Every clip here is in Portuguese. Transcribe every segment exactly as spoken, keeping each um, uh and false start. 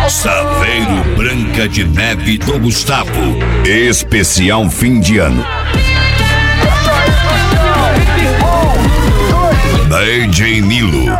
Saveiro Branca de Neve do Gustavo. Especial fim de ano. D J Nilo.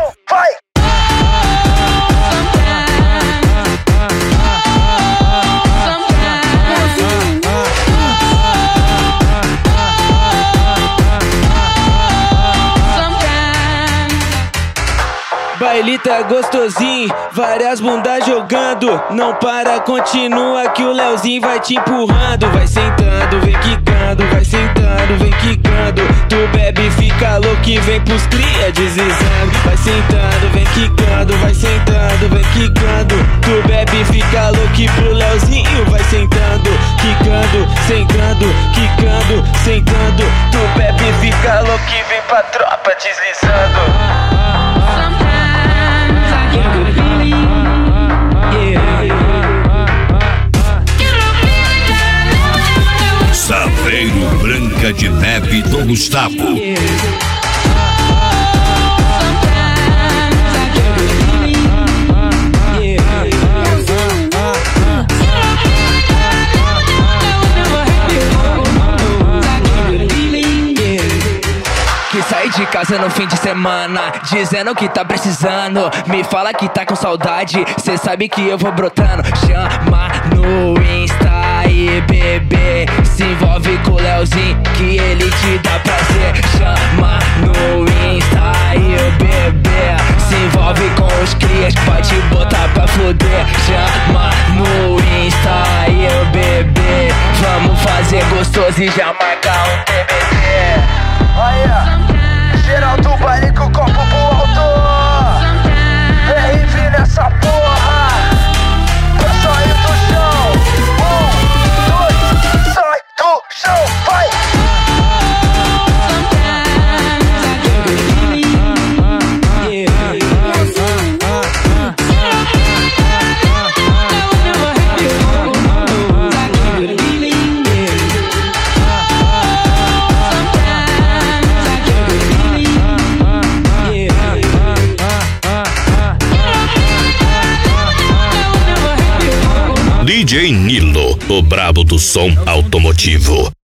Baile tá gostosinho, várias bundas jogando. Não para, continua que o Leozinho vai te empurrando. Vai sentando, vem quicando, vai sentando, vem quicando. Tu bebe, fica louco e vem pros cria deslizando. Vai sentando, vem quicando, vai sentando, vem quicando. Tu bebe, fica louco e pro Leozinho vai sentando, quicando, sentando, quicando, sentando. Tu bebe, fica louco e vem pra tropa deslizando. Saveiro Branca de Neve do Gustavo. Que sai de casa no fim de semana, dizendo que tá precisando. Me fala que tá com saudade, cê sabe que eu vou brotando. Chama no Insta e bebê, se envolve com o Leozinho que ele te dá prazer. Chama no Insta e o bebê, se envolve com os crias, pode botar pra fuder. Chama no Insta e o bebê, vamos fazer gostoso e já marcar um T B C. Olha, geral do baile com o copo pro alto. R V nessa porra, pra sair do chão. Um, dois, sai do chão, vai. D J Nilo, o brabo do som automotivo.